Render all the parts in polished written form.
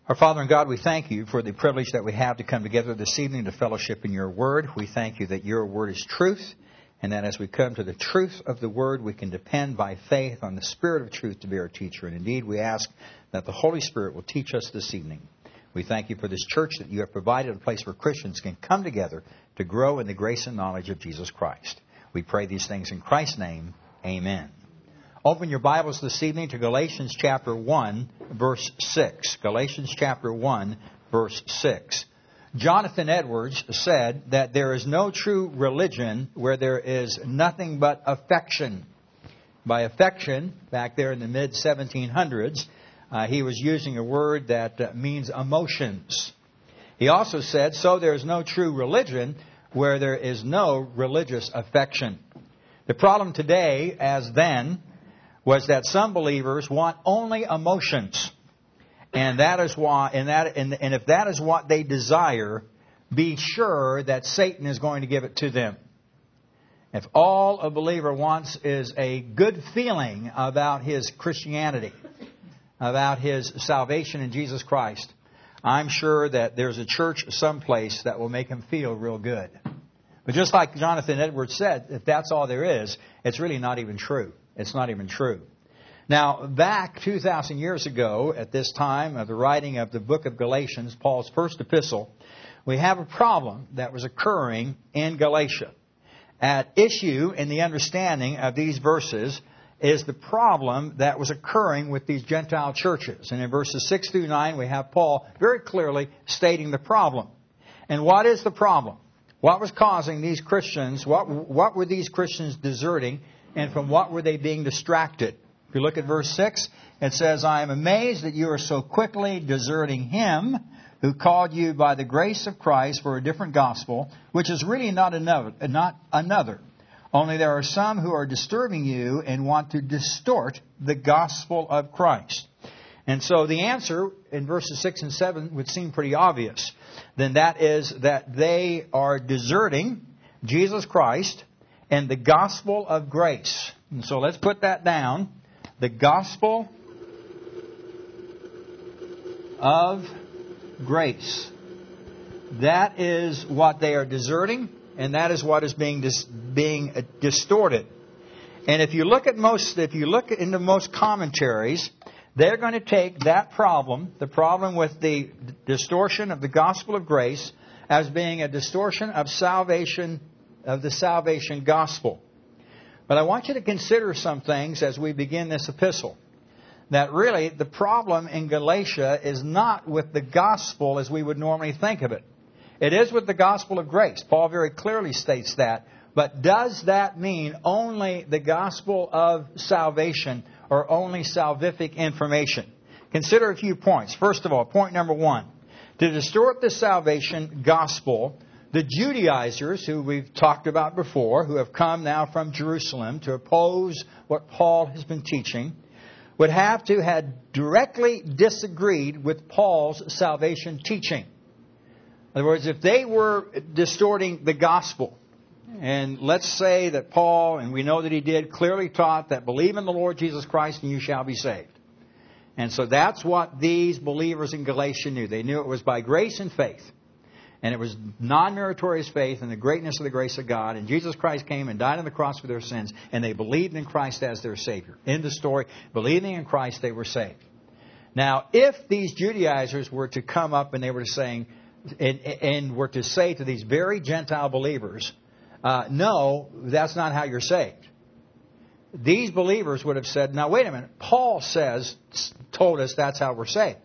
Our Father and God, we thank you for the privilege that we have to come together this evening to fellowship in your word. We thank you that your word is truth, and that as we come to the truth of the word, we can depend by faith on the Spirit of truth to be our teacher. And indeed, we ask that the Holy Spirit will teach us this evening. We thank you for this church that you have provided, a place where Christians can come together to grow in the grace and knowledge of Jesus Christ. We pray these things in Christ's name. Amen. Open your Bibles this evening to Galatians chapter 1, verse 6. Galatians chapter 1, verse 6. Jonathan Edwards said that there is no true religion where there is nothing but affection. By affection, back there in the mid-1700s, he was using a word that means emotions. He also said, so there is no true religion where there is no religious affection. The problem today, as then, was that some believers want only emotions. And that is why, and if that is what they desire, be sure that Satan is going to give it to them. If all a believer wants is a good feeling about his Christianity, about his salvation in Jesus Christ, I'm sure that there's a church someplace that will make him feel real good. But just like Jonathan Edwards said, if that's all there is, it's really not even true. It's not even true. Now, back 2,000 years ago, at this time of the writing of the book of Galatians, Paul's first epistle, we have a problem that was occurring in Galatia. At issue in the understanding of these verses is the problem that was occurring with these Gentile churches. And in verses 6 through 9, we have Paul very clearly stating the problem. And what is the problem? What was causing these Christians, what were these Christians deserting, and from what were they being distracted? If you look at verse 6, it says, I am amazed that you are so quickly deserting him who called you by the grace of Christ for a different gospel, which is really not another. Only there are some who are disturbing you and want to distort the gospel of Christ. And so the answer in verses 6 and 7 would seem pretty obvious. Then that is that they are deserting Jesus Christ and the gospel of grace. And so let's put that down. The gospel of grace. That is what they are deserting, and that is what is being distorted. And if you look into most commentaries, they're going to take that problem, the problem with the distortion of the gospel of grace, as being a distortion of salvation, of the salvation gospel. But I want you to consider some things as we begin this epistle. That really the problem in Galatia is not with the gospel as we would normally think of it. It is with the gospel of grace. Paul very clearly states that. But does that mean only the gospel of salvation or only salvific information? Consider a few points. First of all, point number 1. To distort the salvation gospel, the Judaizers, who we've talked about before, who have come now from Jerusalem to oppose what Paul has been teaching, would have to have directly disagreed with Paul's salvation teaching. In other words, if they were distorting the gospel, and let's say that Paul, and we know that he did, clearly taught that believe in the Lord Jesus Christ and you shall be saved. And so that's what these believers in Galatia knew. They knew it was by grace and faith. And it was non-meritorious faith in the greatness of the grace of God. And Jesus Christ came and died on the cross for their sins. And they believed in Christ as their Savior. In the story, believing in Christ, they were saved. Now, if these Judaizers were to come up and they were saying, and were to say to these very Gentile believers, no, that's not how you're saved. These believers would have said, now wait a minute, Paul told us that's how we're saved.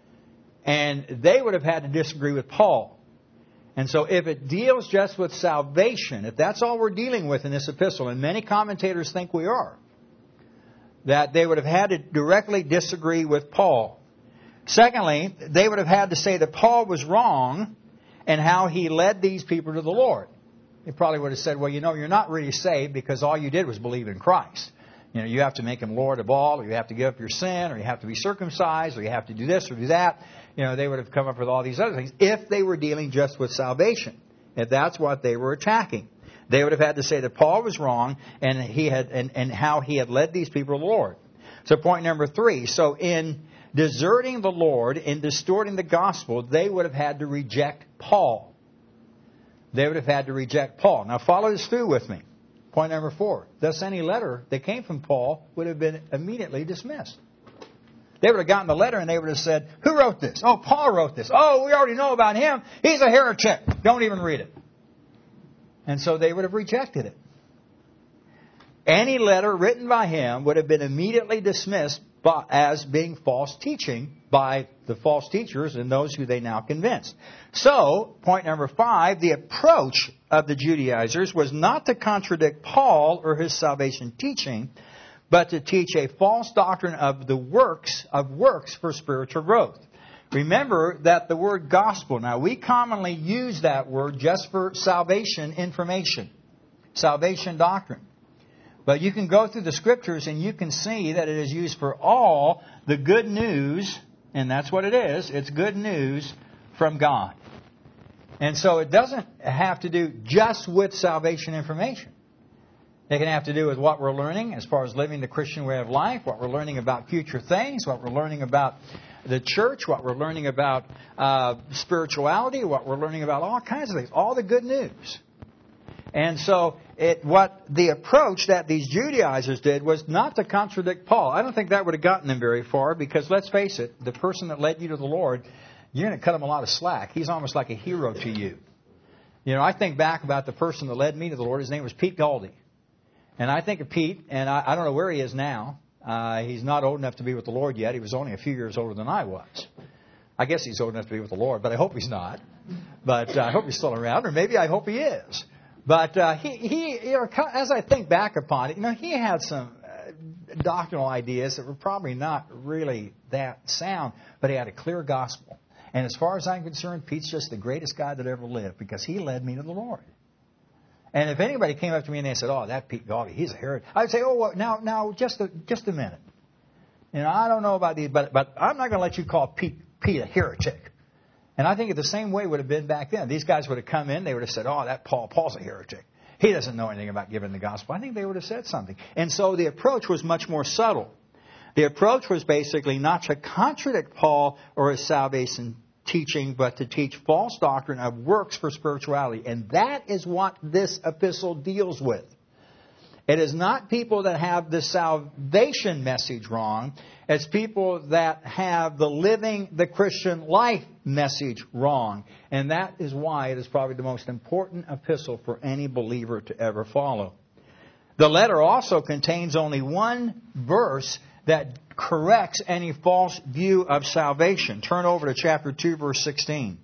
And they would have had to disagree with Paul. And so if it deals just with salvation, if that's all we're dealing with in this epistle, and many commentators think we are, that they would have had to directly disagree with Paul. Secondly, they would have had to say that Paul was wrong in how he led these people to the Lord. They probably would have said, well, you're not really saved because all you did was believe in Christ. You have to make him Lord of all, or you have to give up your sin, or you have to be circumcised, or you have to do this or do that. They would have come up with all these other things if they were dealing just with salvation. If that's what they were attacking. They would have had to say that Paul was wrong and how he had led these people to the Lord. So point number 3. So in deserting the Lord and distorting the gospel, they would have had to reject Paul. They would have had to reject Paul. Now follow this through with me. Point number 4. Thus any letter that came from Paul would have been immediately dismissed. They would have gotten the letter and they would have said, who wrote this? Oh, Paul wrote this. Oh, we already know about him. He's a heretic. Don't even read it. And so they would have rejected it. Any letter written by him would have been immediately dismissed as being false teaching by the false teachers and those who they now convinced. So, point number 5, the approach of the Judaizers was not to contradict Paul or his salvation teaching, but to teach a false doctrine of the works for spiritual growth. Remember that the word gospel, now we commonly use that word just for salvation information, salvation doctrine. But you can go through the Scriptures and you can see that it is used for all the good news, and that's what it is. It's good news from God. And so it doesn't have to do just with salvation information. It can have to do with what we're learning as far as living the Christian way of life, what we're learning about future things, what we're learning about the church, what we're learning about spirituality, what we're learning about all kinds of things, all the good news. And so what the approach that these Judaizers did was not to contradict Paul. I don't think that would have gotten them very far because, let's face it, the person that led you to the Lord, you're going to cut him a lot of slack. He's almost like a hero to you. You know, I think back about the person that led me to the Lord. His name was Pete Galdi. And I think of Pete, and I don't know where he is now. He's not old enough to be with the Lord yet. He was only a few years older than I was. I guess he's old enough to be with the Lord, but I hope he's not. But I hope he's still around, or maybe I hope he is. But he, you know, as I think back upon it, you know, he had some doctrinal ideas that were probably not really that sound, but he had a clear gospel. And as far as I'm concerned, Pete's just the greatest guy that ever lived because he led me to the Lord. And if anybody came up to me and they said, "Oh, that Pete Galdi, he's a heretic," I'd say, "Oh, well, now, just a minute. You know, I don't know about these, but I'm not going to let you call Pete a heretic." And I think the same way would have been back then. These guys would have come in, they would have said, "Oh, that Paul's a heretic. He doesn't know anything about giving the gospel." I think they would have said something. And so the approach was much more subtle. The approach was basically not to contradict Paul or his salvation teaching, but to teach false doctrine of works for spirituality. And that is what this epistle deals with. It is not people that have the salvation message wrong. It's people that have the living the Christian life message wrong. And that is why it is probably the most important epistle for any believer to ever follow. The letter also contains only one verse that corrects any false view of salvation. Turn over to chapter 2, verse 16.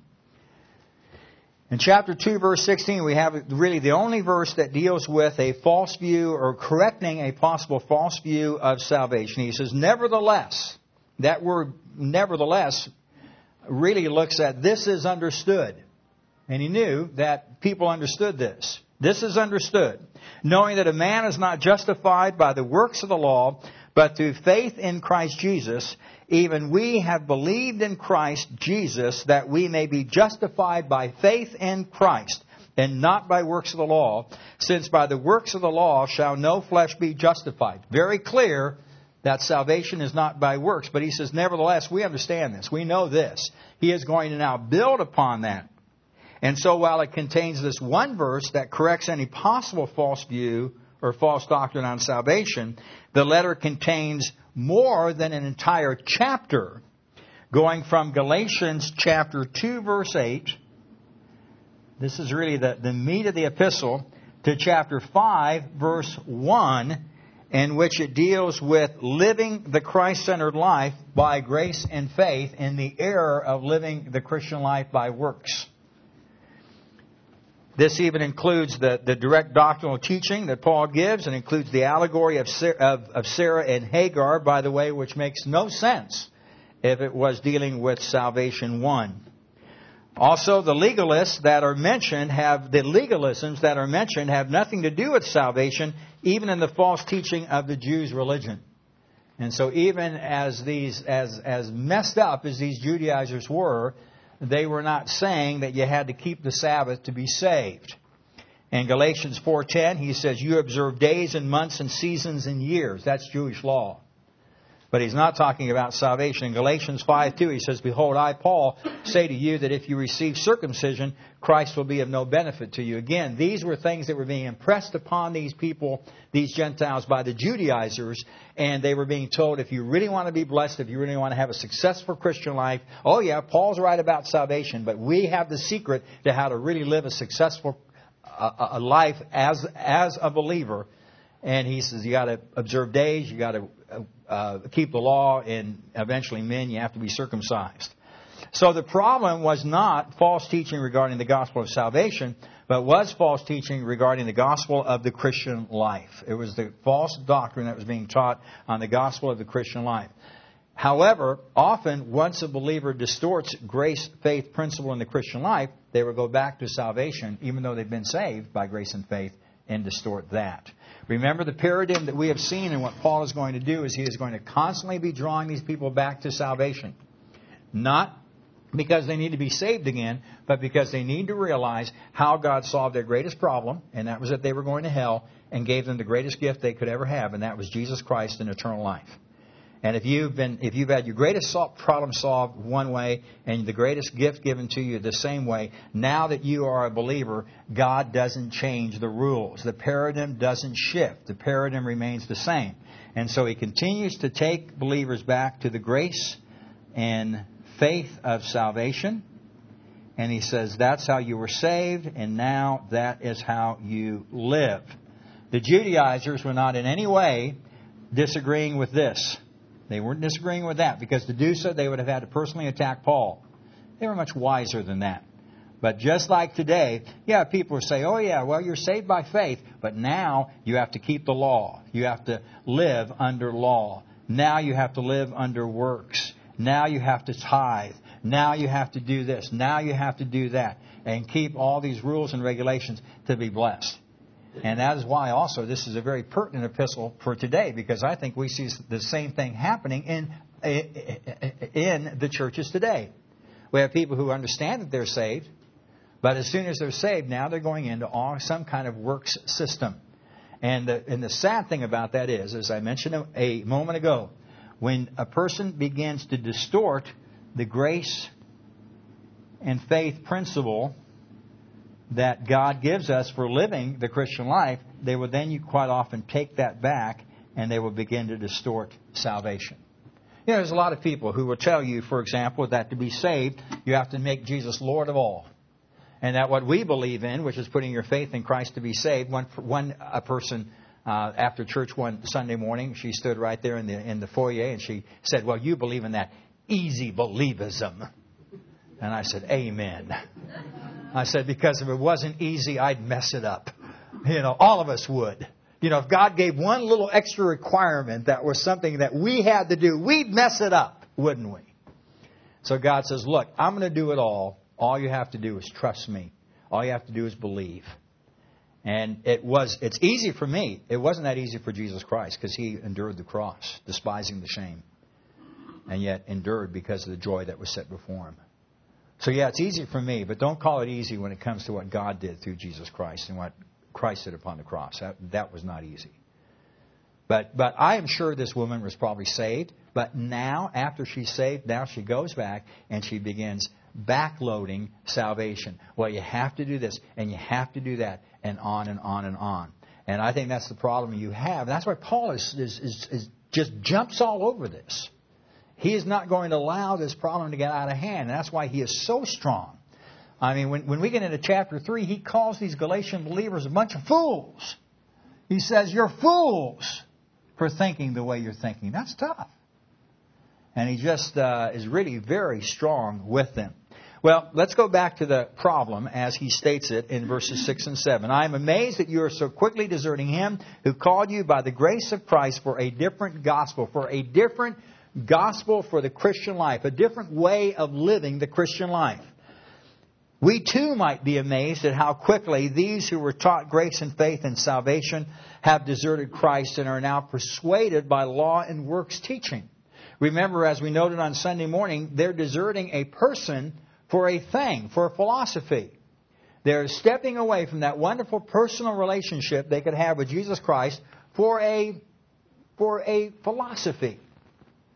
In chapter 2, verse 16, we have really the only verse that deals with a false view or correcting a possible false view of salvation. He says, "Nevertheless," that word "nevertheless" really looks at this is understood. And he knew that people understood this. This is understood, knowing that a man is not justified by the works of the law, but through faith in Christ Jesus. Even we have believed in Christ Jesus, that we may be justified by faith in Christ, and not by works of the law, since by the works of the law shall no flesh be justified. Very clear that salvation is not by works. But he says, nevertheless, we understand this. We know this. He is going to now build upon that. And so while it contains this one verse that corrects any possible false view or false doctrine on salvation, the letter contains more than an entire chapter, going from Galatians chapter 2, verse 8. This is really the meat of the epistle, to chapter 5, verse 1, in which it deals with living the Christ-centered life by grace and faith in the error of living the Christian life by works. This even includes the direct doctrinal teaching that Paul gives, and includes the allegory of Sarah and Hagar, by the way, which makes no sense if it was dealing with salvation 1. Also, the legalisms that are mentioned have nothing to do with salvation, even in the false teaching of the Jews' religion. And so, even as messed up as these Judaizers were, they were not saying that you had to keep the Sabbath to be saved. In Galatians 4:10, he says, "You observe days and months and seasons and years." That's Jewish law. But he's not talking about salvation. In Galatians 5:2, he says, "Behold, I, Paul, say to you that if you receive circumcision, Christ will be of no benefit to you." Again, these were things that were being impressed upon these people, these Gentiles, by the Judaizers. And they were being told, if you really want to be blessed, if you really want to have a successful Christian life, oh yeah, Paul's right about salvation, but we have the secret to how to really live a successful a life as a believer. And he says you got to observe days, you got to keep the law, and eventually, men, you have to be circumcised. So the problem was not false teaching regarding the gospel of salvation, but was false teaching regarding the gospel of the Christian life. It was the false doctrine that was being taught on the gospel of the Christian life. However, often, once a believer distorts grace, faith, principle in the Christian life, they will go back to salvation, even though they've been saved by grace and faith, and distort that. Remember, the paradigm that we have seen, and what Paul is going to do is he is going to constantly be drawing these people back to salvation. Not because they need to be saved again, but because they need to realize how God solved their greatest problem, and that was that they were going to hell, and gave them the greatest gift they could ever have, and that was Jesus Christ and eternal life. And if you've had your greatest problem solved one way and the greatest gift given to you the same way, now that you are a believer, God doesn't change the rules. The paradigm doesn't shift. The paradigm remains the same. And so He continues to take believers back to the grace and faith of salvation. And He says that's how you were saved, and now that is how you live. The Judaizers were not in any way disagreeing with this. They weren't disagreeing with that, because to do so they would have had to personally attack Paul. They were much wiser than that. But just like today, yeah, people say, oh yeah, well, you're saved by faith, but now you have to keep the law. You have to live under law. Now you have to live under works. Now you have to tithe. Now you have to do this. Now you have to do that. And keep all these rules and regulations to be blessed. And that is why also this is a very pertinent epistle for today, because I think we see the same thing happening in the churches today. We have people who understand that they're saved, but as soon as they're saved, now they're going into some kind of works system. And the sad thing about that is, as I mentioned a moment ago, when a person begins to distort the grace and faith principle that God gives us for living the Christian life, they will then quite often take that back and they will begin to distort salvation. You know, there's a lot of people who will tell you, for example, that to be saved, you have to make Jesus Lord of all. And that what we believe in, which is putting your faith in Christ to be saved, a person after church one Sunday morning, she stood right there in the foyer and she said, well, you believe in that easy believism. And I said, amen. I said, because if it wasn't easy, I'd mess it up. You know, all of us would. You know, if God gave one little extra requirement that was something that we had to do, we'd mess it up, wouldn't we? So God says, look, I'm going to do it all. All you have to do is trust me. All you have to do is believe. And it's easy for me. It wasn't that easy for Jesus Christ, because He endured the cross, despising the shame, and yet endured because of the joy that was set before Him. So yeah, it's easy for me, but don't call it easy when it comes to what God did through Jesus Christ and what Christ did upon the cross. That was not easy. But I am sure this woman was probably saved. But now, after she's saved, now she goes back and she begins backloading salvation. Well, you have to do this and you have to do that, and on and on and on. And I think that's the problem you have. That's why Paul is just jumps all over this. He is not going to allow this problem to get out of hand. And that's why he is so strong. I mean, when we get into chapter 3, he calls these Galatian believers a bunch of fools. He says, you're fools for thinking the way you're thinking. That's tough. And he just is really very strong with them. Well, let's go back to the problem as he states it in verses 6 and 7. I am amazed that you are so quickly deserting Him who called you by the grace of Christ for a different gospel, for the Christian life, a different way of living the Christian life. We too might be amazed at how quickly these who were taught grace and faith and salvation have deserted Christ and are now persuaded by law and works teaching. Remember, as we noted on Sunday morning, they're deserting a person for a thing, for a philosophy. They're stepping away from that wonderful personal relationship they could have with Jesus Christ for a philosophy.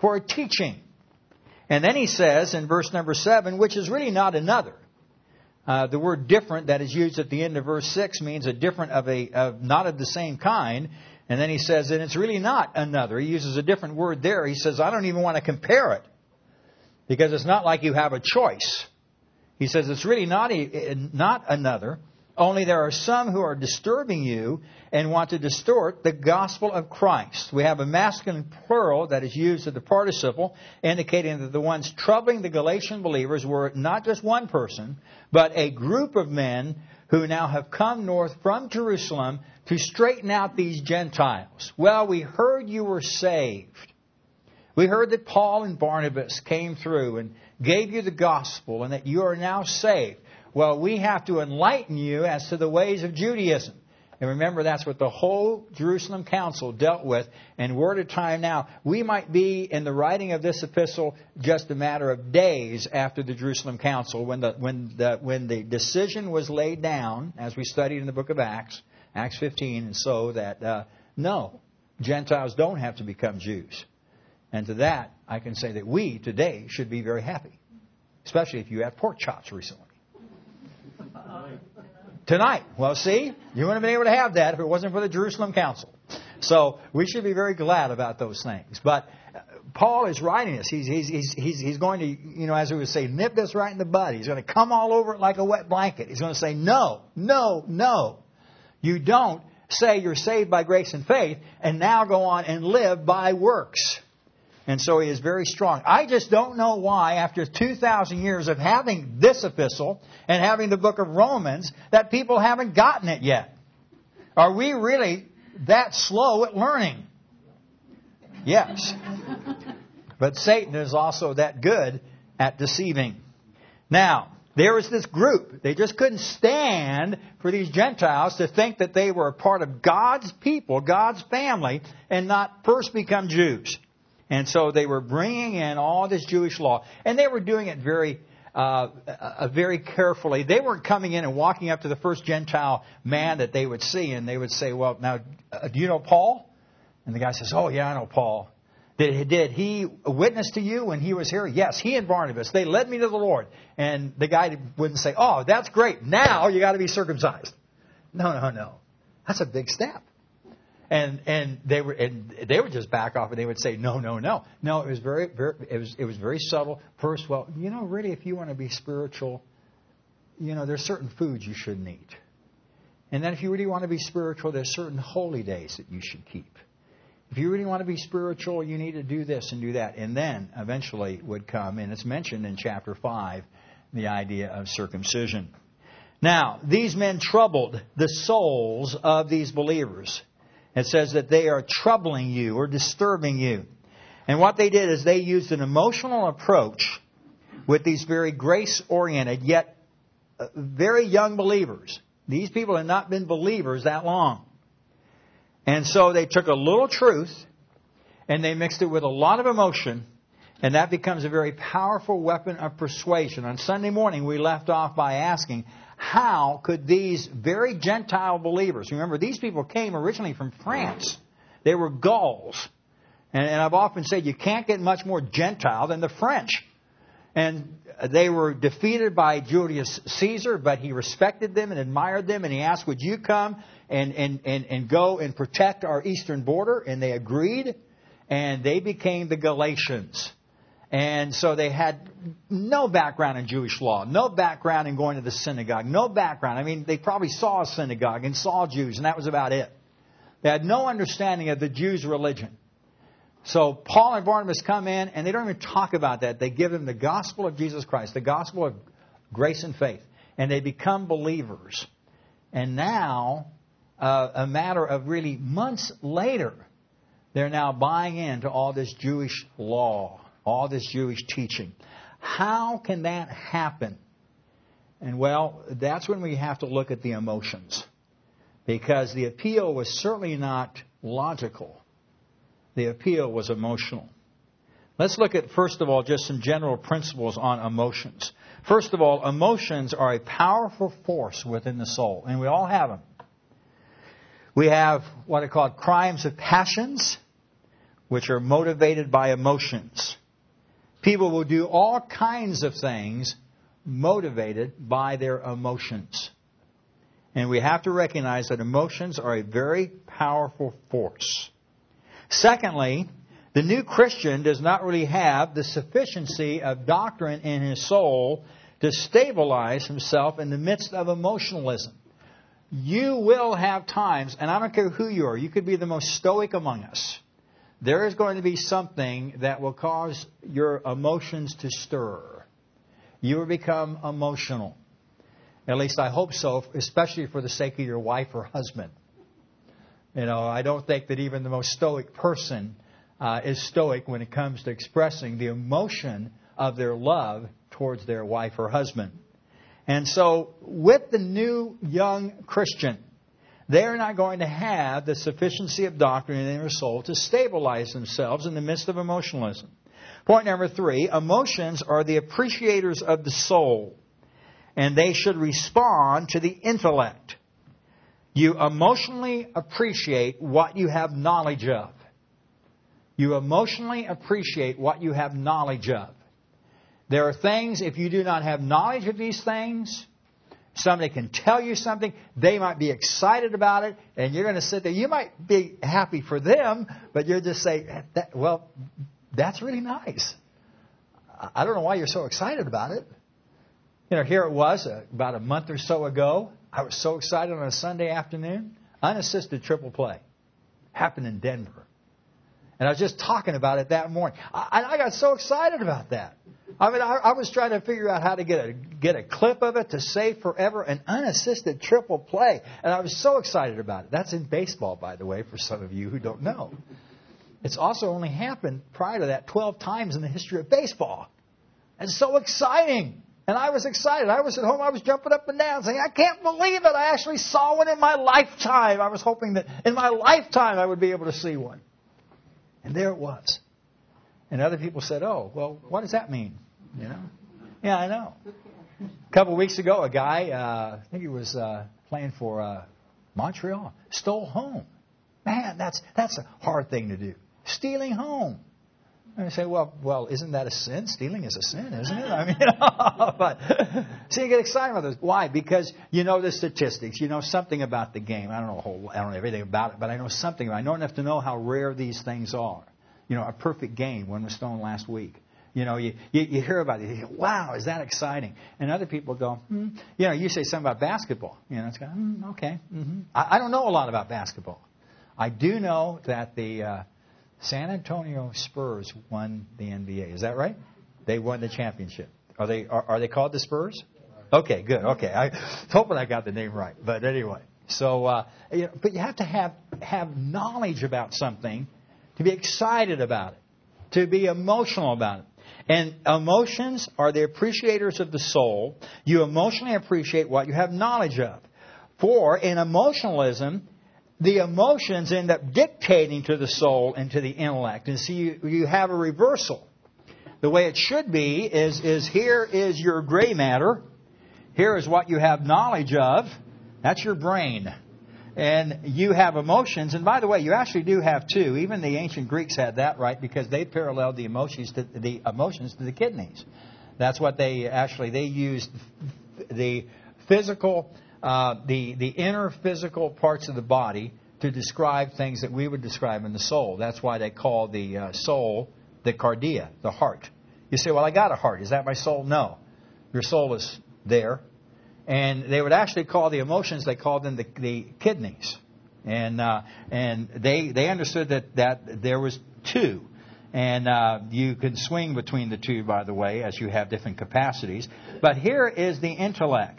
for a teaching. And then he says in verse number 7, which is really not another. The word different that is used at the end of verse 6 means a different not of the same kind. And then he says, and it's really not another. He uses a different word there. He says, I don't even want to compare it because it's not like you have a choice. He says it's really not another. Only there are some who are disturbing you and want to distort the gospel of Christ. We have a masculine plural that is used as the participle, indicating that the ones troubling the Galatian believers were not just one person, but a group of men who now have come north from Jerusalem to straighten out these Gentiles. Well, we heard you were saved. We heard that Paul and Barnabas came through and gave you the gospel and that you are now saved. Well, we have to enlighten you as to the ways of Judaism. And remember, that's what the whole Jerusalem Council dealt with. And we're at a time now, we might be in the writing of this epistle just a matter of days after the Jerusalem Council, when the decision was laid down, as we studied in the book of Acts, Acts 15, and so that, no, Gentiles don't have to become Jews. And to that, I can say that we today should be very happy, especially if you had pork chops recently. Tonight. Well, see, you wouldn't have been able to have that if it wasn't for the Jerusalem Council. So we should be very glad about those things. But Paul is writing this. He's going to, as we would say, nip this right in the bud. He's going to come all over it like a wet blanket. He's going to say, no, no, no. You don't say you're saved by grace and faith and now go on and live by works. And so he is very strong. I just don't know why, after 2,000 years of having this epistle and having the book of Romans, that people haven't gotten it yet. Are we really that slow at learning? Yes. But Satan is also that good at deceiving. Now, there was this group. They just couldn't stand for these Gentiles to think that they were a part of God's people, God's family, and not first become Jews. And so they were bringing in all this Jewish law. And they were doing it very carefully. They weren't coming in and walking up to the first Gentile man that they would see. And they would say, well, now, do you know Paul? And the guy says, oh, yeah, I know Paul. Did he witness to you when he was here? Yes, he and Barnabas. They led me to the Lord. And the guy wouldn't say, oh, that's great. Now you got to be circumcised. No. That's a big step. And they would just back off and they would say, no. No, it was very subtle. First, well, really, if you want to be spiritual, there's certain foods you shouldn't eat. And then if you really want to be spiritual, there's certain holy days that you should keep. If you really want to be spiritual, you need to do this and do that. And then eventually would come, and it's mentioned in chapter 5, the idea of circumcision. Now, these men troubled the souls of these believers. It says that they are troubling you or disturbing you. And what they did is they used an emotional approach with these very grace-oriented, yet very young believers. These people had not been believers that long. And so they took a little truth and they mixed it with a lot of emotion, and that becomes a very powerful weapon of persuasion. On Sunday morning, we left off by asking, how could these very Gentile believers, remember, these people came originally from France. They were Gauls. And I've often said you can't get much more Gentile than the French. And they were defeated by Julius Caesar, but he respected them and admired them. And he asked, would you come and go and protect our eastern border? And they agreed. And they became the Galatians. And so they had no background in Jewish law, no background in going to the synagogue, no background. I mean, they probably saw a synagogue and saw Jews, and that was about it. They had no understanding of the Jews' religion. So Paul and Barnabas come in, and they don't even talk about that. They give them the gospel of Jesus Christ, the gospel of grace and faith, and they become believers. And now, a matter of really months later, they're now buying into all this Jewish law, all this Jewish teaching. How can that happen? And well, that's when we have to look at the emotions. Because the appeal was certainly not logical. The appeal was emotional. Let's look at, first of all, just some general principles on emotions. First of all, emotions are a powerful force within the soul. And we all have them. We have what are called crimes of passions. which are motivated by emotions. People will do all kinds of things motivated by their emotions. And we have to recognize that emotions are a very powerful force. Secondly, the new Christian does not really have the sufficiency of doctrine in his soul to stabilize himself in the midst of emotionalism. You will have times, and I don't care who you are, you could be the most stoic among us. There is going to be something that will cause your emotions to stir. You will become emotional. At least I hope so, especially for the sake of your wife or husband. You know, I don't think that even the most stoic person is stoic when it comes to expressing the emotion of their love towards their wife or husband. And so, with the new young Christian, they're not going to have the sufficiency of doctrine in their soul to stabilize themselves in the midst of emotionalism. Point number 3, emotions are the appreciators of the soul, and they should respond to the intellect. You emotionally appreciate what you have knowledge of. You emotionally appreciate what you have knowledge of. There are things, if you do not have knowledge of these things, somebody can tell you something, they might be excited about it, and you're going to sit there. You might be happy for them, but you'll just say, well, that's really nice. I don't know why you're so excited about it. You know, here it was about a month or so ago. I was so excited on a Sunday afternoon. Unassisted triple play. Happened in Denver. And I was just talking about it that morning. I got so excited about that. I mean, I was trying to figure out how to get a clip of it to save forever, an unassisted triple play. And I was so excited about it. That's in baseball, by the way, for some of you who don't know. It's also only happened prior to that 12 times in the history of baseball. It's so exciting. And I was excited. I was at home. I was jumping up and down saying, I can't believe it. I actually saw one in my lifetime. I was hoping that in my lifetime I would be able to see one. And there it was. And other people said, oh, well, what does that mean? You know? Yeah, I know. A couple of weeks ago, a guy, I think he was playing for Montreal, stole home. Man, that's a hard thing to do. Stealing home. And I say, well, isn't that a sin? Stealing is a sin, isn't it? I mean, but see, you get excited about this. Why? Because you know the statistics. You know something about the game. I don't know everything about it, but I know something. I know enough to know how rare these things are. You know, a perfect game, one was stolen last week. You know, you hear about it. You think, wow, is that exciting? And other people go, You know, you say something about basketball. You know, it's kind of, okay. I don't know a lot about basketball. I do know that the San Antonio Spurs won the NBA. Is that right? They won the championship. Are they called the Spurs? Okay, good. Okay, I was hoping I got the name right. But anyway, so but you have to have knowledge about something to be excited about it, to be emotional about it. And emotions are the appreciators of the soul. You emotionally appreciate what you have knowledge of. For in emotionalism, the emotions end up dictating to the soul and to the intellect. And so you have a reversal. The way it should be is here is your gray matter. Here is what you have knowledge of. That's your brain. And you have emotions. And by the way, you actually do have two. Even the ancient Greeks had that right because they paralleled the emotions to the kidneys. That's what they used the physical, the inner physical parts of the body to describe things that we would describe in the soul. That's why they call the soul the cardia, the heart. You say, well, I got a heart. Is that my soul? No. Your soul is there. And they would actually call the emotions, they called them the kidneys. And they understood that there was two. And you can swing between the two, by the way, as you have different capacities. But here is the intellect.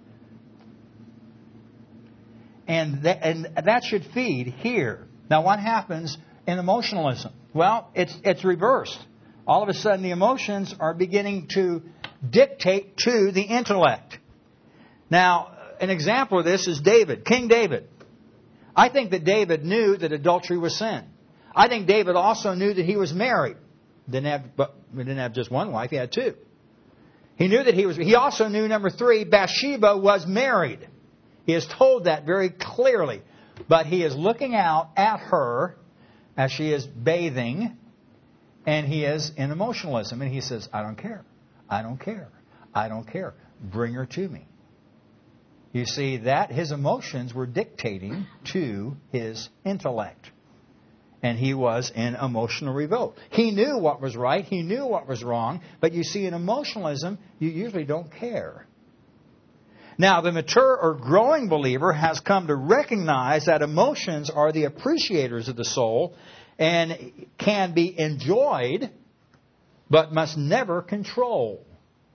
And that should feed here. Now, what happens in emotionalism? Well, it's reversed. All of a sudden, the emotions are beginning to dictate to the intellect. Now, an example of this is David, King David. I think that David knew that adultery was sin. I think David also knew that he was married. He didn't have just one wife, he had two. He knew that he also knew, number 3, Bathsheba was married. He is told that very clearly. But he is looking out at her as she is bathing, and he is in emotionalism. And he says, I don't care. I don't care. I don't care. Bring her to me. You see, that his emotions were dictating to his intellect. And he was in emotional revolt. He knew what was right. He knew what was wrong. But you see, in emotionalism, you usually don't care. Now, the mature or growing believer has come to recognize that emotions are the appreciators of the soul and can be enjoyed, but must never control.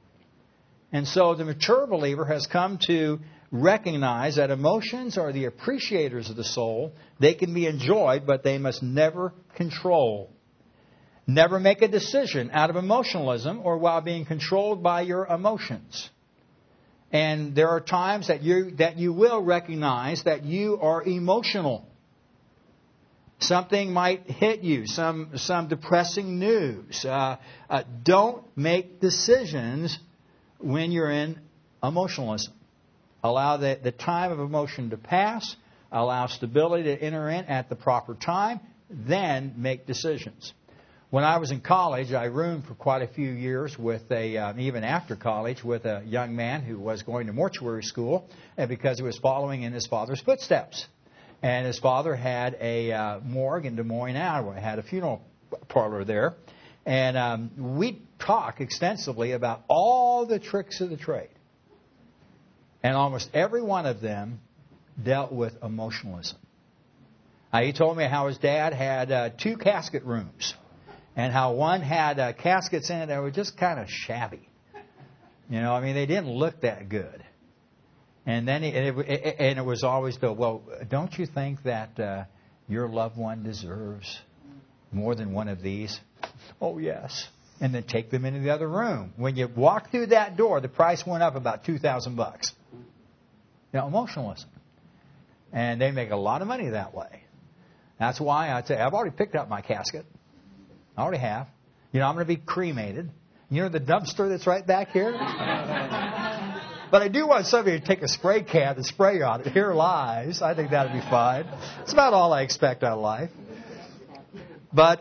And so the mature believer has come to recognize that emotions are the appreciators of the soul. They can be enjoyed, but they must never control. Never make a decision out of emotionalism or while being controlled by your emotions. And there are times that you will recognize that you are emotional. Something might hit you, some depressing news. Don't make decisions when you're in emotionalism. Allow the time of emotion to pass. Allow stability to enter in at the proper time. Then make decisions. When I was in college, I roomed for quite a few years with even after college, with a young man who was going to mortuary school because he was following in his father's footsteps. And his father had a morgue in Des Moines, Iowa. Had a funeral parlor there. And we talked extensively about all the tricks of the trade. And almost every one of them dealt with emotionalism. He told me how his dad had 2 casket rooms. And how one had caskets in it that were just kind of shabby. You know, I mean, they didn't look that good. And then it was always well, don't you think that your loved one deserves more than one of these? Oh, yes. And then take them into the other room. When you walk through that door, the price went up about $2,000. Now, emotionalism. And they make a lot of money that way. That's why I say I've already picked up my casket. I already have. You know, I'm going to be cremated. You know the dumpster that's right back here? But I do want somebody to take a spray can and spray on it. Here lies. I think that would be fine. It's about all I expect out of life. But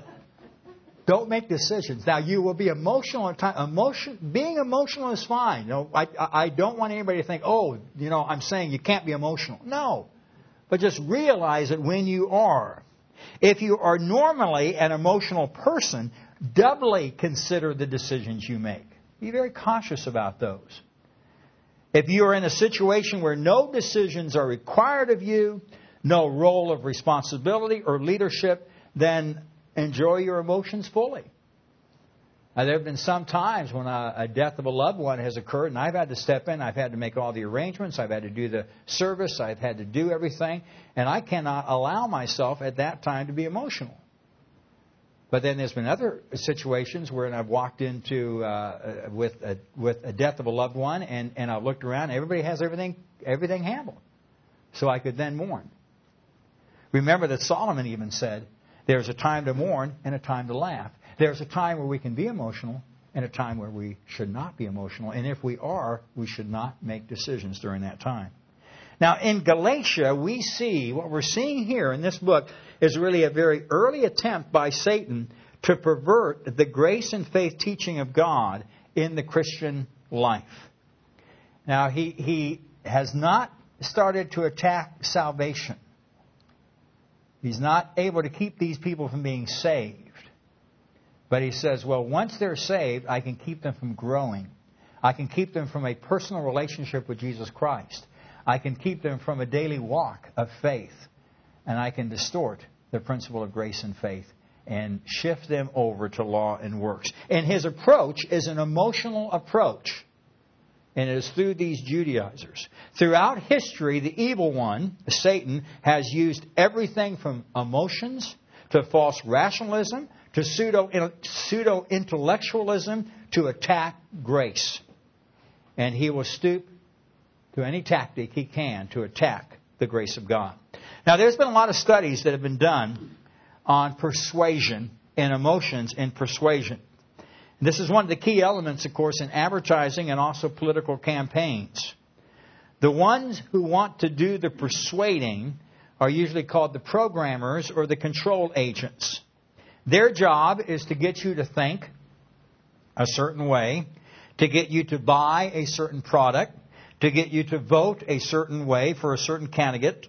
don't make decisions. Now, you will be emotional at times. Being emotional is fine. You know, I don't want anybody to think, I'm saying you can't be emotional. No. But just realize that when you are. If you are normally an emotional person, doubly consider the decisions you make. Be very cautious about those. If you are in a situation where no decisions are required of you, no role of responsibility or leadership, then enjoy your emotions fully. There have been some times when a death of a loved one has occurred and I've had to step in. I've had to make all the arrangements. I've had to do the service. I've had to do everything. And I cannot allow myself at that time to be emotional. But then there's been other situations where I've walked into with a death of a loved one and I've looked around. Everybody has everything handled. So I could then mourn. Remember that Solomon even said, there's a time to mourn and a time to laugh. There's a time where we can be emotional and a time where we should not be emotional. And if we are, we should not make decisions during that time. Now, in Galatia, we see, what we're seeing here in this book is really a very early attempt by Satan to pervert the grace and faith teaching of God in the Christian life. Now, he has not started to attack salvation. He's not able to keep these people from being saved. But he says, well, once they're saved, I can keep them from growing. I can keep them from a personal relationship with Jesus Christ. I can keep them from a daily walk of faith. And I can distort the principle of grace and faith and shift them over to law and works. And his approach is an emotional approach. And it is through these Judaizers. Throughout history, the evil one, Satan, has used everything from emotions to false rationalism to pseudo-intellectualism to attack grace. And he will stoop to any tactic he can to attack the grace of God. Now, there's been a lot of studies that have been done on persuasion and emotions in persuasion. This is one of the key elements, of course, in advertising and also political campaigns. The ones who want to do the persuading are usually called the programmers or the control agents. Their job is to get you to think a certain way, to get you to buy a certain product, to get you to vote a certain way for a certain candidate,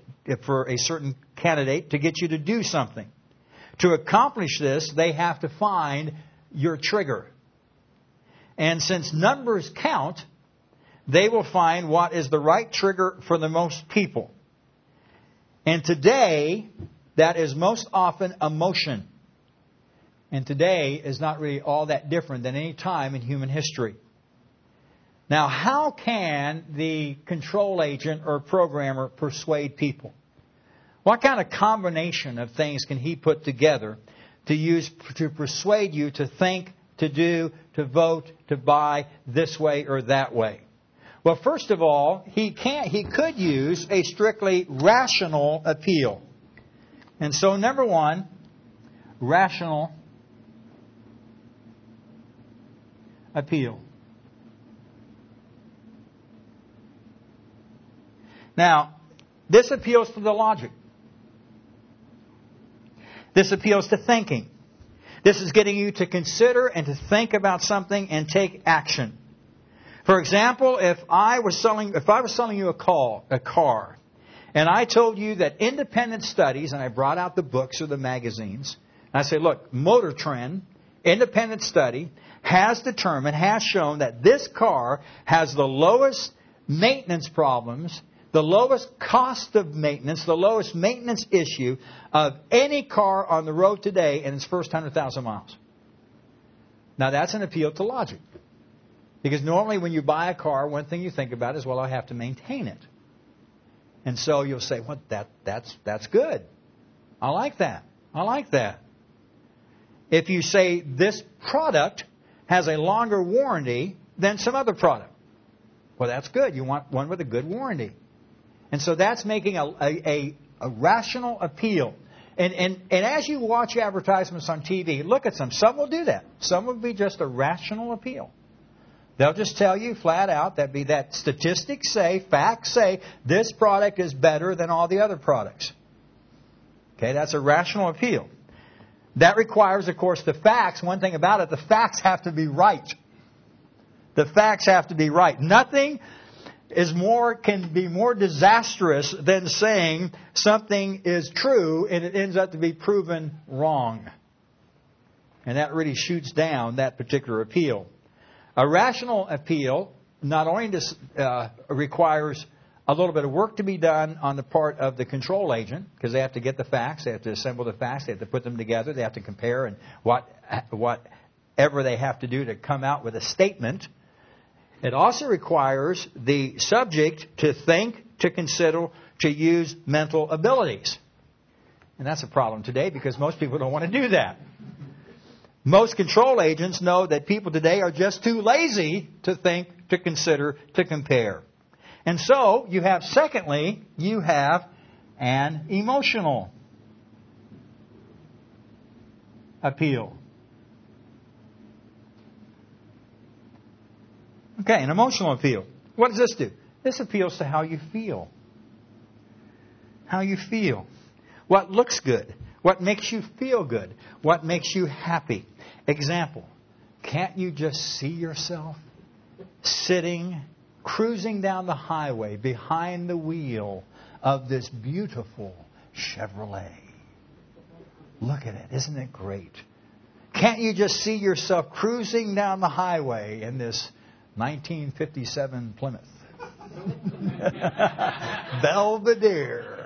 to get you to do something. To accomplish this, they have to find your trigger. And since numbers count, they will find what is the right trigger for the most people. And today, that is most often emotion. And today is not really all that different than any time in human history. Now, how can the control agent or programmer persuade people? What kind of combination of things can he put together to use to persuade you to think, to do, to vote, to buy this way or that way? Well, first of all, he could use a strictly rational appeal. And so, number one, rational appeal. Now, this appeals to the logic. This appeals to thinking. This is getting you to consider and to think about something and take action. For example, if I was selling you a car, and I told you that independent studies, and I brought out the books or the magazines, and I say, look, Motor Trend, independent study, has shown that this car has the lowest maintenance problems, the lowest cost of maintenance, the lowest maintenance issue of any car on the road today in its first 100,000 miles. Now that's an appeal to logic. Because normally when you buy a car, one thing you think about is, well, I have to maintain it. And so you'll say, well, that's good. I like that. I like that. If you say this product has a longer warranty than some other product, well, that's good. You want one with a good warranty. And so that's making a rational appeal. And as you watch advertisements on TV, look at some. Some will do that. Some will be just a rational appeal. They'll just tell you flat out that statistics say, facts say, this product is better than all the other products. Okay, that's a rational appeal. That requires, of course, the facts. One thing about it, the facts have to be right. The facts have to be right. Nothing can be more disastrous than saying something is true and it ends up to be proven wrong. And that really shoots down that particular appeal. A rational appeal not only requires a little bit of work to be done on the part of the control agent, because they have to get the facts, they have to assemble the facts, they have to put them together, they have to compare and whatever they have to do to come out with a statement. It also requires the subject to think, to consider, to use mental abilities. And that's a problem today because most people don't want to do that. Most control agents know that people today are just too lazy to think, to consider, to compare. And so, secondly, you have an emotional appeal. Okay, an emotional appeal. What does this do? This appeals to how you feel. How you feel. What looks good. What makes you feel good. What makes you happy. Example. Can't you just see yourself cruising down the highway behind the wheel of this beautiful Chevrolet? Look at it. Isn't it great? Can't you just see yourself cruising down the highway in this 1957 Plymouth? Belvedere.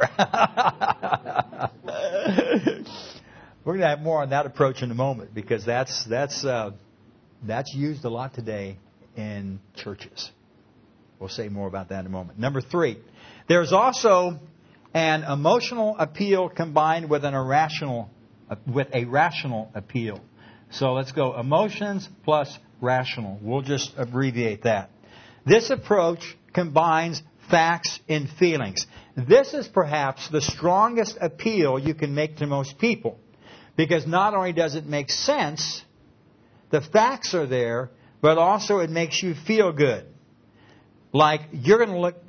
We're going to have more on that approach in a moment because that's used a lot today in churches. We'll say more about that in a moment. Number 3, there's also an emotional appeal combined with a rational appeal. So let's go emotions plus rational. We'll just abbreviate that. This approach combines facts and feelings. This is perhaps the strongest appeal you can make to most people. Because not only does it make sense, the facts are there, but also it makes you feel good. Like you're going to look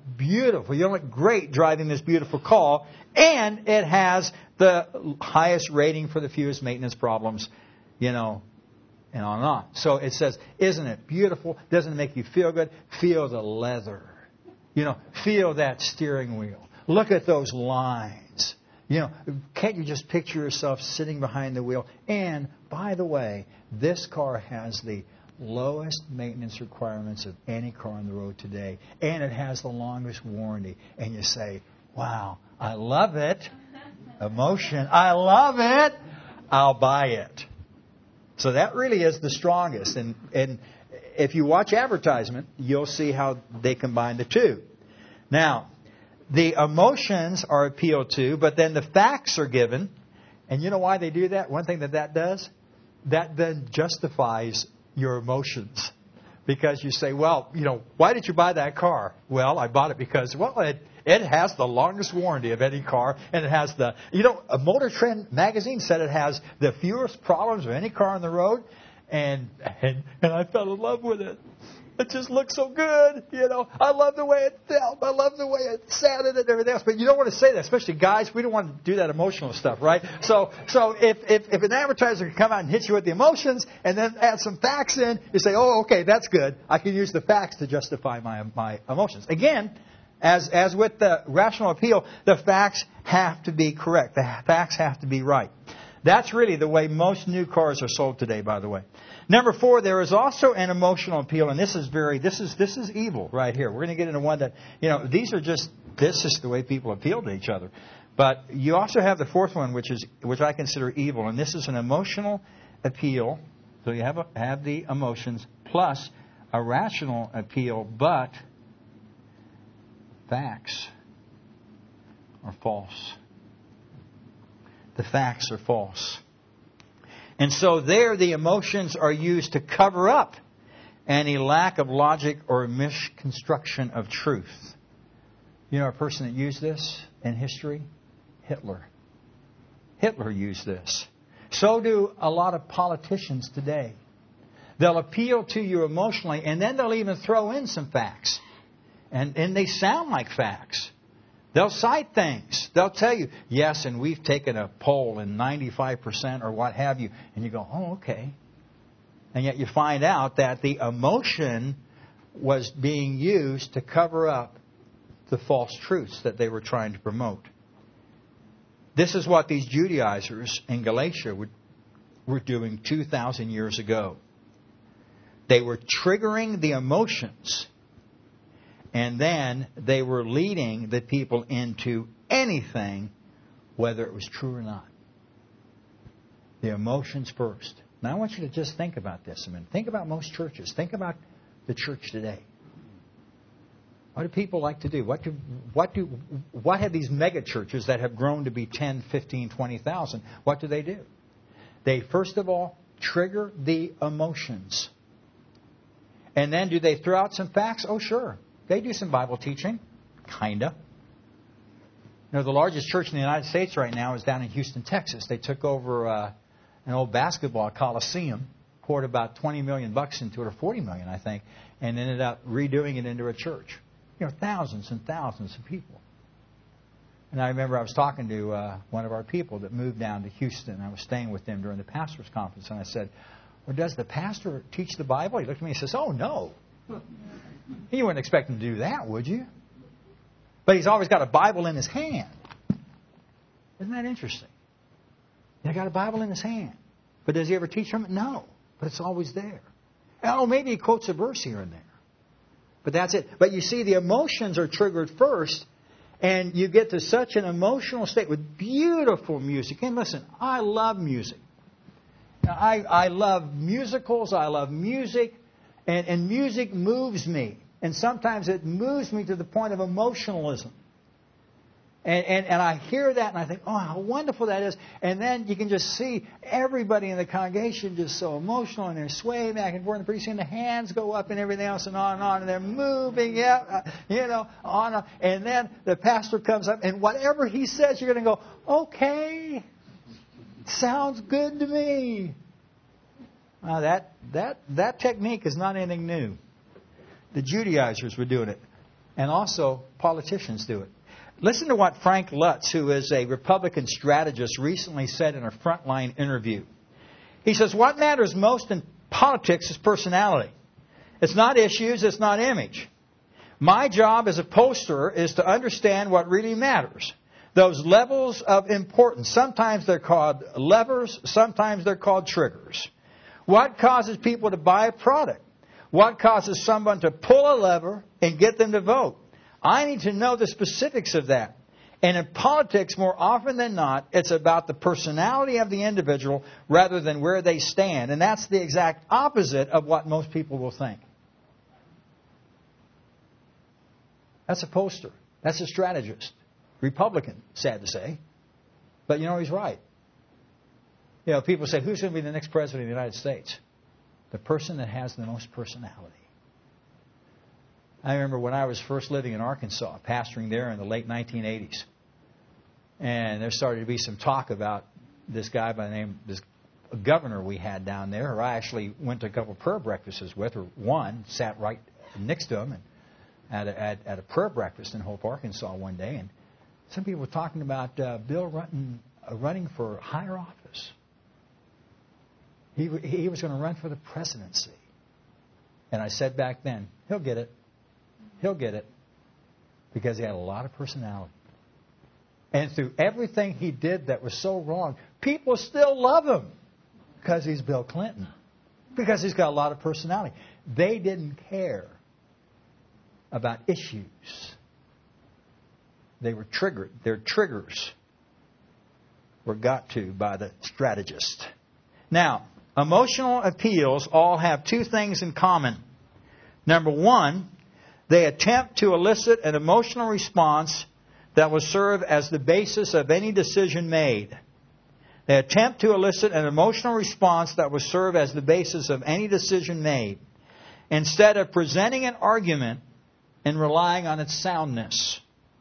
beautiful. You look great driving this beautiful car. And it has the highest rating for the fewest maintenance problems, and on and on. So it says, isn't it beautiful? Doesn't it make you feel good? Feel the leather. Feel that steering wheel. Look at those lines. Can't you just picture yourself sitting behind the wheel? And, by the way, this car has the lowest maintenance requirements of any car on the road today. And it has the longest warranty. And you say, wow, I love it. Emotion, I love it. I'll buy it. So that really is the strongest. And if you watch advertisement, you'll see how they combine the two. Now, the emotions are appealed to, but then the facts are given. And you know why they do that? One thing that does? That then justifies your emotions. Because you say, well, why did you buy that car? Well, I bought it because, it has the longest warranty of any car. And it has a Motor Trend magazine said it has the fewest problems of any car on the road. And I fell in love with it. It just looks so good, I love the way it felt. I love the way it sounded and everything else. But you don't want to say that, especially guys. We don't want to do that emotional stuff, right? So if an advertiser can come out and hit you with the emotions and then add some facts in, you say, oh, okay, that's good. I can use the facts to justify my emotions. Again, as with the rational appeal, the facts have to be correct. The facts have to be right. That's really the way most new cars are sold today, by the way. Number 4, there is also an emotional appeal, and this is evil right here. We're going to get into one that, this is the way people appeal to each other. But you also have the 4th one, which I consider evil, and this is an emotional appeal. So you have the emotions plus a rational appeal, but facts are false. The facts are false. And so there the emotions are used to cover up any lack of logic or misconstruction of truth. A person that used this in history? Hitler. Hitler used this. So do a lot of politicians today. They'll appeal to you emotionally, and then they'll even throw in some facts. And they sound like facts. They'll cite things. They'll tell you, yes, and we've taken a poll and 95% or what have you. And you go, oh, okay. And yet you find out that the emotion was being used to cover up the false truths that they were trying to promote. This is what these Judaizers in Galatia were doing 2,000 years ago. They were triggering the emotions. And then they were leading the people into anything, whether it was true or not. The emotions first. Now I want you to just think about this a minute. Think about most churches. Think about the church today. What do people like to do? What have these mega churches that have grown to be 10, 15, 20,000, what do? They first of all trigger the emotions. And then do they throw out some facts? Oh, sure. They do some Bible teaching, kinda. The largest church in the United States right now is down in Houston, Texas. They took over an old basketball coliseum, poured about $20 million into it, or $40 million, I think, and ended up redoing it into a church. Thousands and thousands of people. And I remember I was talking to one of our people that moved down to Houston. I was staying with them during the pastor's conference, and I said, well, does the pastor teach the Bible? He looked at me and says, oh, no. You wouldn't expect him to do that, would you? But he's always got a Bible in his hand. Isn't that interesting? He's got a Bible in his hand. But does he ever teach from it? No. But it's always there. Oh, maybe he quotes a verse here and there. But that's it. But you see, the emotions are triggered first, and you get to such an emotional state with beautiful music. And listen, I love music. I love musicals. I love music. And music moves me. And sometimes it moves me to the point of emotionalism. And I hear that and I think, oh, how wonderful that is. And then you can just see everybody in the congregation just so emotional, and they're swaying back and forth. And pretty soon the hands go up and everything else and on, and they're moving, on. And then the pastor comes up, and whatever he says, you're going to go, okay, sounds good to me. That technique is not anything new. The Judaizers were doing it And also, politicians do it. Listen to what Frank Lutz, who is a Republican strategist, recently said in a Frontline interview. He says, what matters most in politics is personality. It's not issues, it's not image. My job as a pollster is to understand what really matters. Those levels of importance. Sometimes they're called levers, sometimes they're called triggers. What causes people to buy a product? What causes someone to pull a lever and get them to vote? I need to know the specifics of that. And in politics, more often than not, it's about the personality of the individual rather than where they stand. And that's the exact opposite of what most people will think. That's a pollster. That's a strategist. Republican, sad to say. But you know, he's right. You know, people say, who's going to be the next president of the United States? The person that has the most personality. I remember when I was first living in Arkansas, pastoring there in the late 1980s. And there started to be some talk about this guy by the name, this governor we had down there, who I actually went to a couple of prayer breakfasts with, or one, sat right next to him and at a prayer breakfast in Hope, Arkansas one day. And some people were talking about Bill running for higher office. He was going to run for the presidency. And I said back then, he'll get it. He'll get it. Because he had a lot of personality. And through everything he did that was so wrong, people still love him. Because he's Bill Clinton. Because he's got a lot of personality. They didn't care about issues. They were triggered. Their triggers were got to by the strategist. Now, emotional appeals all have two things in common. Number one, they attempt to elicit an emotional response that will serve as the basis of any decision made. They attempt to elicit an emotional response that will serve as the basis of any decision made, instead of presenting an argument and relying on its soundness.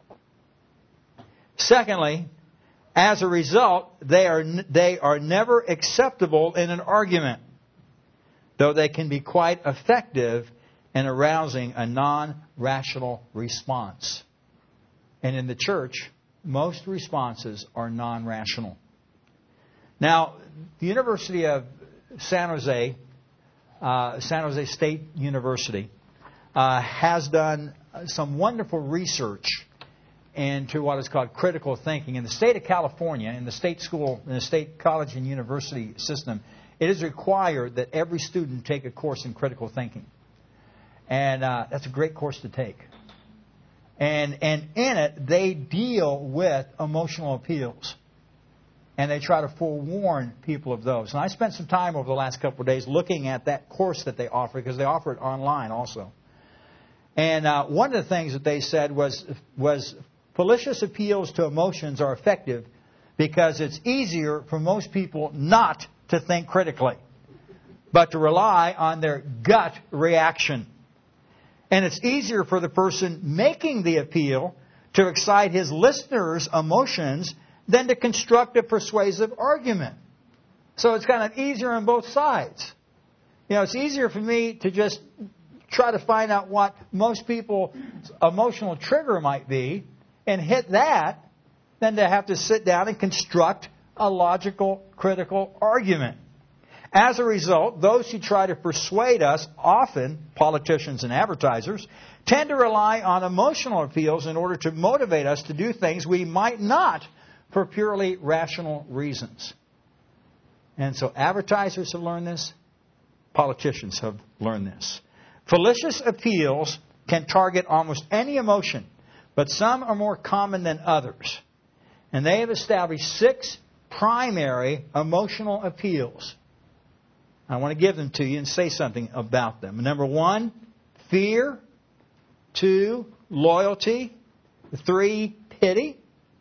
Secondly, as a result, they are never acceptable in an argument, though they can be quite effective in arousing a non-rational response. And in the church, most responses are non-rational. Now, the University of San Jose State University, has done some wonderful research into what is called critical thinking. In the state of California, in the state school, in the state college and university system, it is required that every student take a course in critical thinking. And that's a great course to take. And in it, they deal with emotional appeals. And they try to forewarn people of those. And I spent some time over the last couple of days looking at that course that they offer, because they offer it online also. And one of the things that they said was fallacious appeals to emotions are effective because it's easier for most people not to think critically, but to rely on their gut reaction. And it's easier for the person making the appeal to excite his listeners' emotions than to construct a persuasive argument. So it's kind of easier on both sides. You know, it's easier for me to just try to find out what most people's emotional trigger might be and hit that than to have to sit down and construct a logical, critical argument. As a result, those who try to persuade us, often politicians and advertisers, tend to rely on emotional appeals in order to motivate us to do things we might not for purely rational reasons. And so advertisers have learned this. Politicians have learned this. Fallacious appeals can target almost any emotion, but some are more common than others. And they have established 6 primary emotional appeals. I want to give them to you and say something about them. Number 1, fear. 2, loyalty. 3, pity.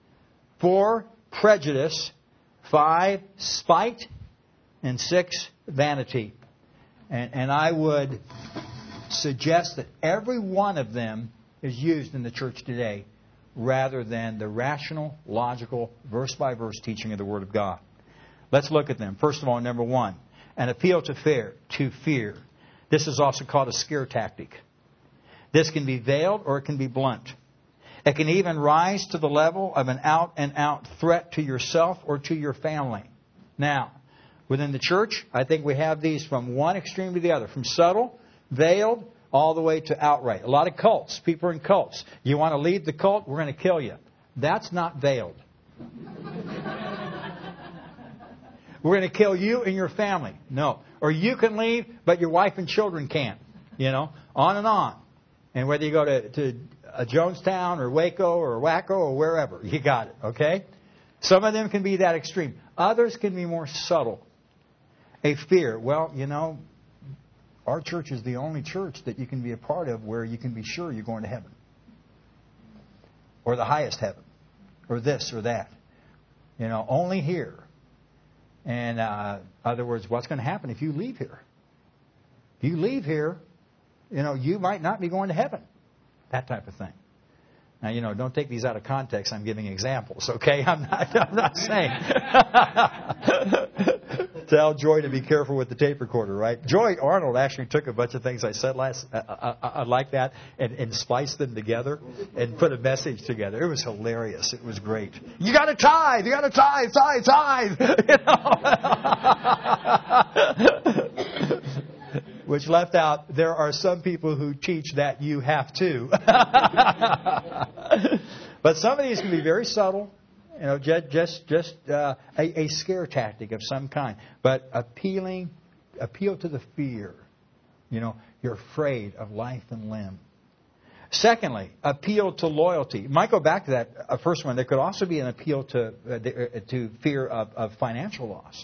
4, prejudice. 5, spite. And 6, vanity. And I would suggest that every one of them is used in the church today rather than the rational, logical, verse-by-verse teaching of the Word of God. Let's look at them. First of all, number 1, an appeal to fear. This is also called a scare tactic. This can be veiled or it can be blunt. It can even rise to the level of an out-and-out threat to yourself or to your family. Now, within the church, I think we have these from one extreme to the other. From subtle, veiled, all the way to outright. A lot of cults. People are in cults. You want to lead the cult? We're going to kill you. That's not veiled. We're going to kill you and your family. No. Or you can leave, but your wife and children can't. You know, on and on. And whether you go to Jonestown or Waco or Wacko or wherever, you got it, okay? Some of them can be that extreme. Others can be more subtle. A fear. Well, you know, our church is the only church that you can be a part of where you can be sure you're going to heaven. Or the highest heaven. Or this or that. You know, only here. And in other words, what's going to happen if you leave here? If you leave here, you know, you might not be going to heaven. That type of thing. Now, you know, don't take these out of context. I'm giving examples, okay? I'm not saying. Tell Joy to be careful with the tape recorder, right? Joy Arnold actually took a bunch of things I said like that and spliced them together and put a message together. It was hilarious. It was great. You got to tithe. You got to tithe. You know? Which left out, there are some people who teach that you have to. But some of these can be very subtle, you know, just a scare tactic of some kind. But appeal to the fear. You know, you're afraid of life and limb. Secondly, appeal to loyalty. Might go back to that first one. There could also be an appeal to fear of financial loss.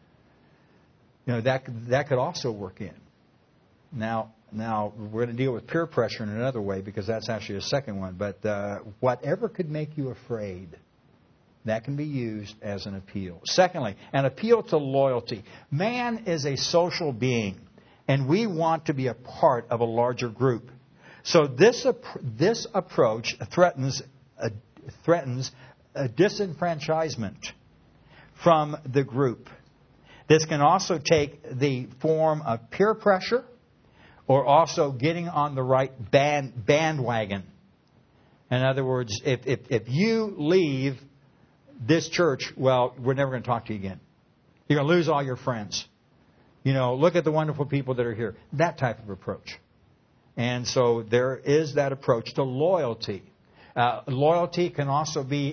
You know, that could also work in. Now we're going to deal with peer pressure in another way because that's actually a second one. But whatever could make you afraid, that can be used as an appeal. Secondly, an appeal to loyalty. Man is a social being, and we want to be a part of a larger group. So this approach threatens a disenfranchisement from the group. This can also take the form of peer pressure, or also getting on the right bandwagon. In other words, if you leave this church, well, we're never going to talk to you again. You're going to lose all your friends. You know, look at the wonderful people that are here. That type of approach. And so there is that approach to loyalty. Loyalty can also be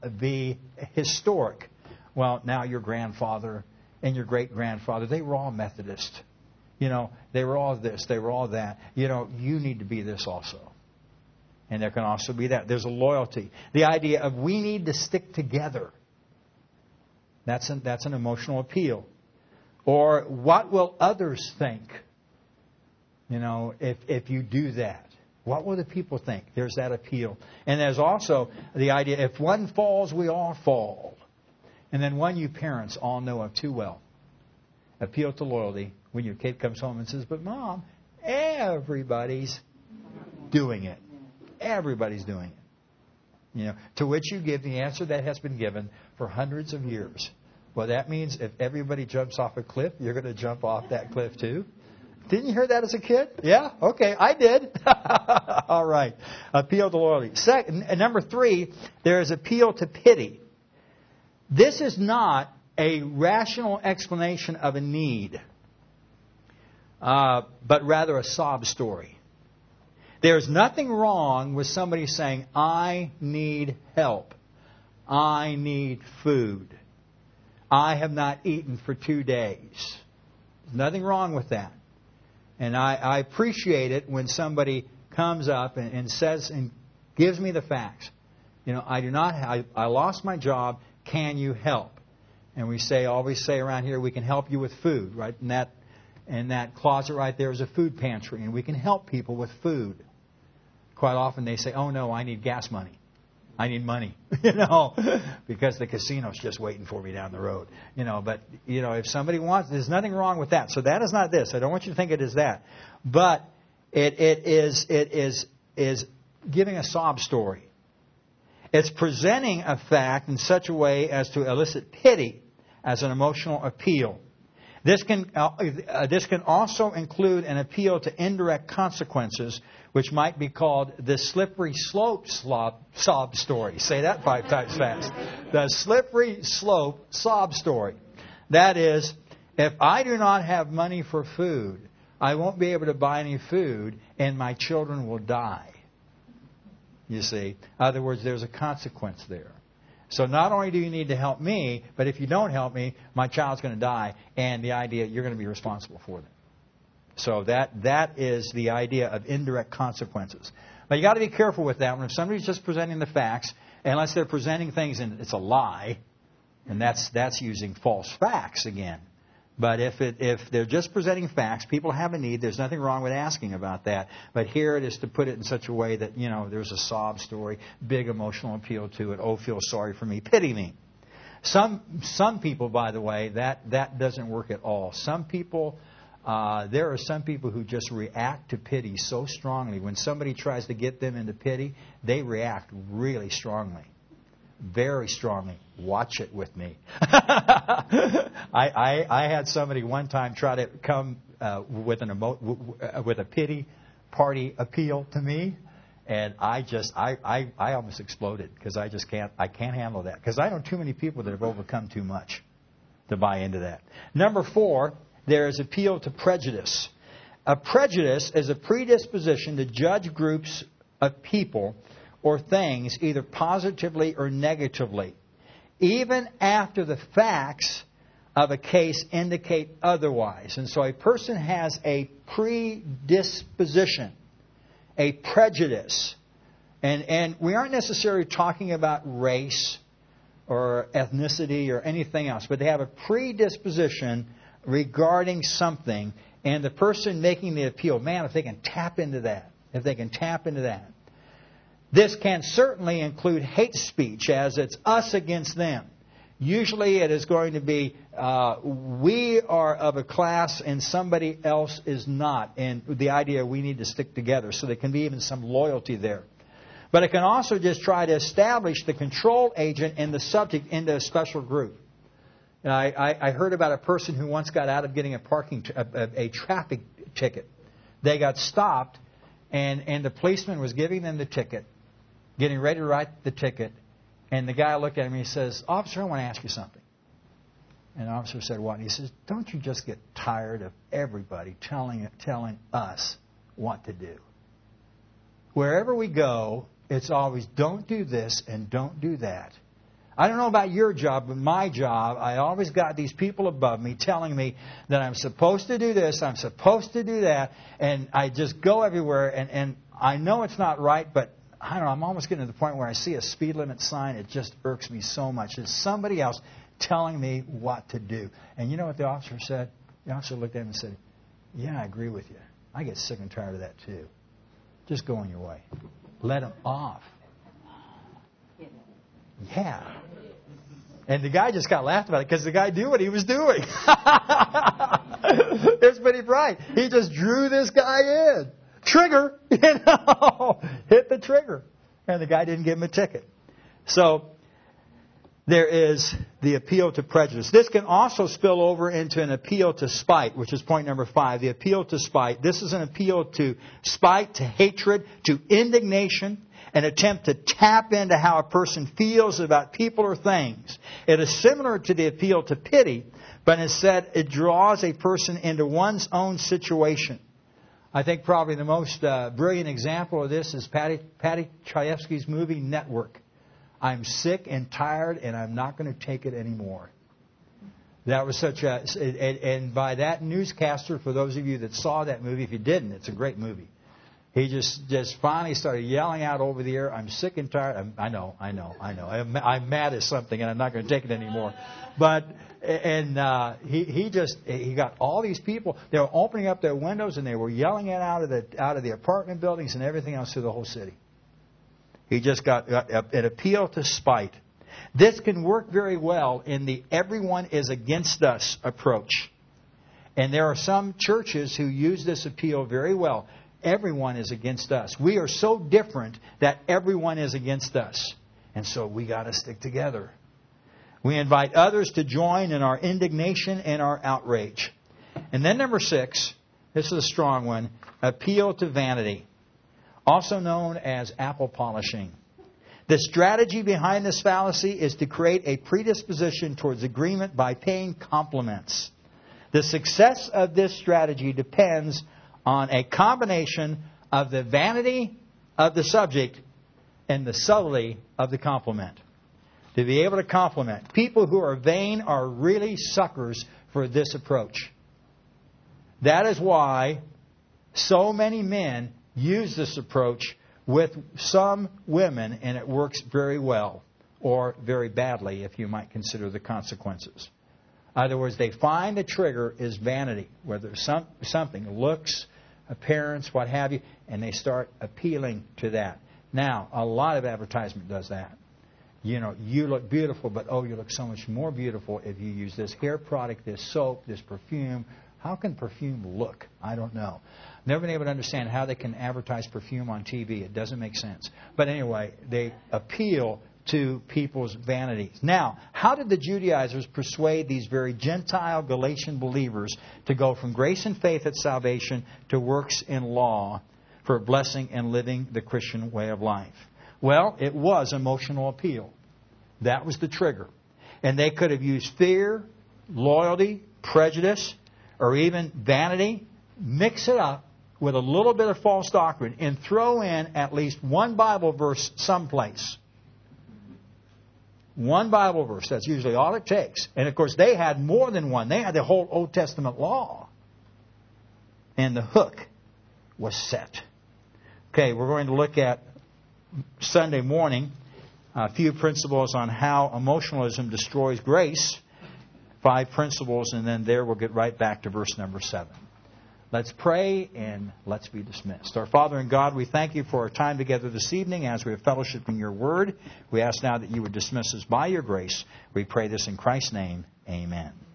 historic. Well, now your grandfather and your great-grandfather, they were all Methodist. You know, they were all this, they were all that. You know, you need to be this also. And there can also be that. There's a loyalty. The idea of we need to stick together. That's an emotional appeal. Or what will others think? You know, if you do that. What will the people think? There's that appeal. And there's also the idea, if one falls, we all fall. And then one you parents all know of too well. Appeal to loyalty. When your kid comes home and says, but Mom, everybody's doing it. Everybody's doing it. You know, to which you give the answer that has been given for hundreds of years. Well, that means if everybody jumps off a cliff, you're going to jump off that cliff too. Didn't you hear that as a kid? Yeah? Okay, I did. All right. Appeal to loyalty. Number 3, there is appeal to pity. This is not a rational explanation of a need, but rather a sob story. There's nothing wrong with somebody saying, I need help. I need food. I have not eaten for 2 days. There's nothing wrong with that. And I appreciate it when somebody comes up and says and gives me the facts. You know, I lost my job. Can you help? And we always say around here, we can help you with food, right? And that closet right there is a food pantry, and we can help people with food. Quite often they say, oh no, I need gas money. I need money, you know, because the casino's just waiting for me down the road. You know, but, you know, if somebody wants, there's nothing wrong with that. So that is not this. I don't want you to think it is that. But it is giving a sob story. It's presenting a fact in such a way as to elicit pity as an emotional appeal. This can also include an appeal to indirect consequences, which might be called the slippery slope sob story. Say that 5 times fast. The slippery slope sob story. That is, if I do not have money for food, I won't be able to buy any food, and my children will die. You see? In other words, there's a consequence there. So not only do you need to help me, but if you don't help me, my child's going to die, and the idea you're going to be responsible for them. So that is the idea of indirect consequences. But you got to be careful with that one. If somebody's just presenting the facts, unless they're presenting things and it's a lie, and that's using false facts again. But if they're just presenting facts, people have a need. There's nothing wrong with asking about that. But here it is to put it in such a way that, there's a sob story, big emotional appeal to it. Oh, feel sorry for me, pity me. Some people, by the way, that doesn't work at all. Some people, there are some people who just react to pity so strongly. When somebody tries to get them into pity, they react really strongly. Very strongly. Watch it with me. I had somebody one time try to come with a pity party appeal to me, and I almost exploded because I can't handle that, because I know too many people that have overcome too much to buy into that. Number 4, there is appeal to prejudice. A prejudice is a predisposition to judge groups of people or things either positively or negatively, even after the facts of a case indicate otherwise. And so a person has a predisposition, a prejudice. And we aren't necessarily talking about race or ethnicity or anything else, but they have a predisposition regarding something, and the person making the appeal, man, if they can tap into that. This can certainly include hate speech, as it's us against them. Usually it is going to be we are of a class and somebody else is not. And the idea we need to stick together. So there can be even some loyalty there. But it can also just try to establish the control agent and the subject into a special group. And I heard about a person who once got out of getting a traffic ticket. They got stopped, and the policeman was giving them the ticket, getting ready to write the ticket, and the guy looked at him and he says, "Officer, I want to ask you something." And the officer said, "What?" And he says, "Don't you just get tired of everybody telling us what to do? Wherever we go, it's always don't do this and don't do that. I don't know about your job, but my job, I always got these people above me telling me that I'm supposed to do this, I'm supposed to do that, and I just go everywhere, and I know it's not right, but I don't know, I'm almost getting to the point where I see a speed limit sign, it just irks me so much. It's somebody else telling me what to do." And you know what the officer said? The officer looked at him and said, "Yeah, I agree with you. I get sick and tired of that too. Just go on your way. Let them off." Yeah. And the guy just got laughed about it because the guy knew what he was doing. It's pretty bright. He just drew this guy in. Trigger, hit the trigger. And the guy didn't give him a ticket. So there is the appeal to prejudice. This can also spill over into an appeal to spite, which is point number 5, the appeal to spite. This is an appeal to spite, to hatred, to indignation, an attempt to tap into how a person feels about people or things. It is similar to the appeal to pity, but instead it draws a person into one's own situation. I think probably the most brilliant example of this is Patty Chayefsky's movie Network. I'm sick and tired, and I'm not going to take it anymore. That was such a... And by that newscaster, for those of you that saw that movie, if you didn't, it's a great movie. He just finally started yelling out over the air, "I'm sick and tired." I know. I'm mad at something, and I'm not going to take it anymore. But he got all these people. They were opening up their windows, and they were yelling it out of the apartment buildings and everything else through the whole city. He just got an appeal to spite. This can work very well in the everyone is against us approach. And there are some churches who use this appeal very well. Everyone is against us. We are so different that everyone is against us. And so we got to stick together. We invite others to join in our indignation and our outrage. And then number 6, this is a strong one, appeal to vanity, also known as apple polishing. The strategy behind this fallacy is to create a predisposition towards agreement by paying compliments. The success of this strategy depends on a combination of the vanity of the subject and the subtlety of the compliment. To be able to compliment. People who are vain are really suckers for this approach. That is why so many men use this approach with some women, and it works very well, or very badly, if you might consider the consequences. In other words, they find the trigger is vanity, whether something, looks, appearance, what have you, and they start appealing to that. Now, a lot of advertisement does that. You know, you look beautiful, but oh, you look so much more beautiful if you use this hair product, this soap, this perfume. How can perfume look? I don't know. Never been able to understand how they can advertise perfume on TV. It doesn't make sense. But anyway, they appeal to people's vanities. Now, how did the Judaizers persuade these very Gentile Galatian believers to go from grace and faith at salvation to works in law for blessing and living the Christian way of life? Well, it was emotional appeal. That was the trigger. And they could have used fear, loyalty, prejudice, or even vanity, mix it up with a little bit of false doctrine, and throw in at least one Bible verse someplace. One Bible verse. That's usually all it takes. And of course, they had more than one. They had the whole Old Testament law. And the hook was set. Okay, we're going to look at Sunday morning a few principles on how emotionalism destroys grace. 5 principles, and then there we'll get right back to verse number 7. Let's pray and let's be dismissed. Our Father and God, we thank you for our time together this evening as we have fellowship in your word. We ask now that you would dismiss us by your grace. We pray this in Christ's name. Amen.